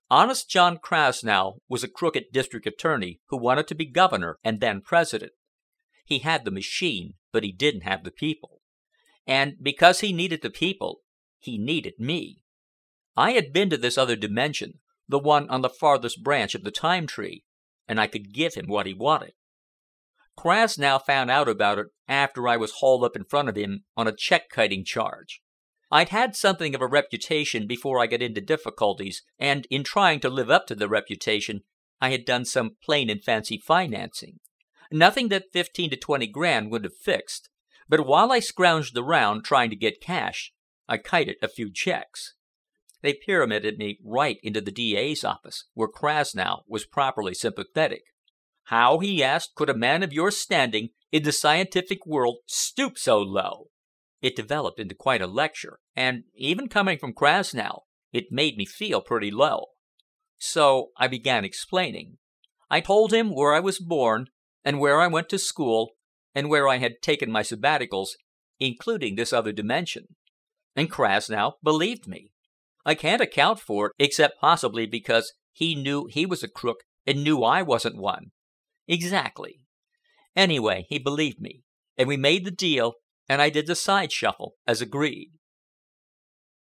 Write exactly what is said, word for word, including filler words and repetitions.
Honest John Krasnow was a crooked district attorney who wanted to be governor and then president. He had the machine, but he didn't have the people. And because he needed the people, he needed me. I had been to this other dimension, the one on the farthest branch of the time tree, and I could give him what he wanted. Krasnow found out about it after I was hauled up in front of him on a check-kiting charge. I'd had something of a reputation before I got into difficulties, and in trying to live up to the reputation, I had done some plain and fancy financing. Nothing that fifteen to twenty grand would have fixed, but while I scrounged around trying to get cash, I kited a few checks. They pyramided me right into the D A's office, where Krasnow was properly sympathetic. How, he asked, could a man of your standing in the scientific world stoop so low? It developed into quite a lecture, and, even coming from Krasnow, it made me feel pretty low. So I began explaining. I told him where I was born, and where I went to school, and where I had taken my sabbaticals, including this other dimension. And Krasnow believed me. I can't account for it, except possibly because he knew he was a crook and knew I wasn't one. Exactly. Anyway, he believed me, and we made the deal, and I did the side shuffle as agreed.